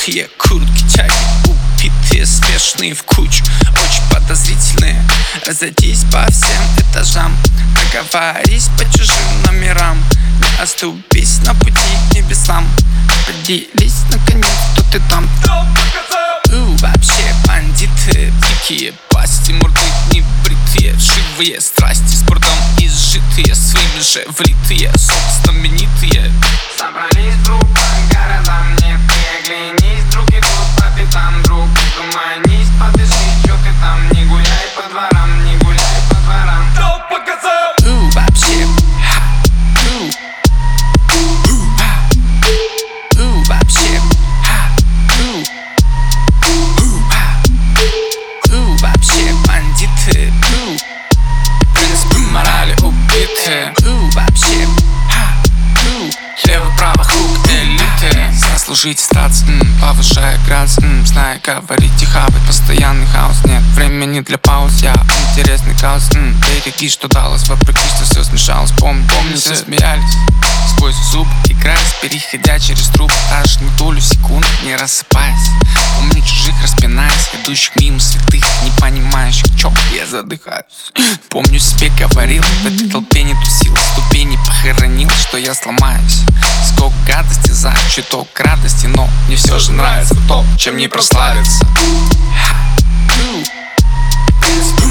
Бритые куртки, тяги, упитые, смешные в кучу, очень подозрительные. Разойтись по всем этажам, договорись по чужим номерам. Не оступись на пути к небесам, поделись наконец, кто ты там. Вообще бандиты, дикие пасти, морды небритые, вшивые страсти, спортом изжитые, своими же влитые, собственно знаменитые. Собрались друг по городам, нет, не оглянись, друг идут по пятам, друг угомонись, подыши, чё ты там, не гуляй по дворам, не гуляй по дворам. Кто показал? Вообще вообще вообще бандиты, принципы морали убиты. Вообще лево-право хук элиты. Заслужить статус, повышая градус, зная говорить и хавать постоянный хаос. Нет времени для пауз, я интересный хаос. Береги, что далось, вопреки, что все смешалось. Помню, все смеялись сквозь зуб, играясь, переходя через труп. Аж на долю секунд не рассыпаясь. Помню чужих, распинаясь, идущих мимо святых, не понимающих, чё я задыхаюсь. Помню, себе говорил, в этой толпе не тусил, ступени похоронил, что я сломаюсь. Сколько гадости за чуток радости, но мне все же нравится то, чем не прославиться.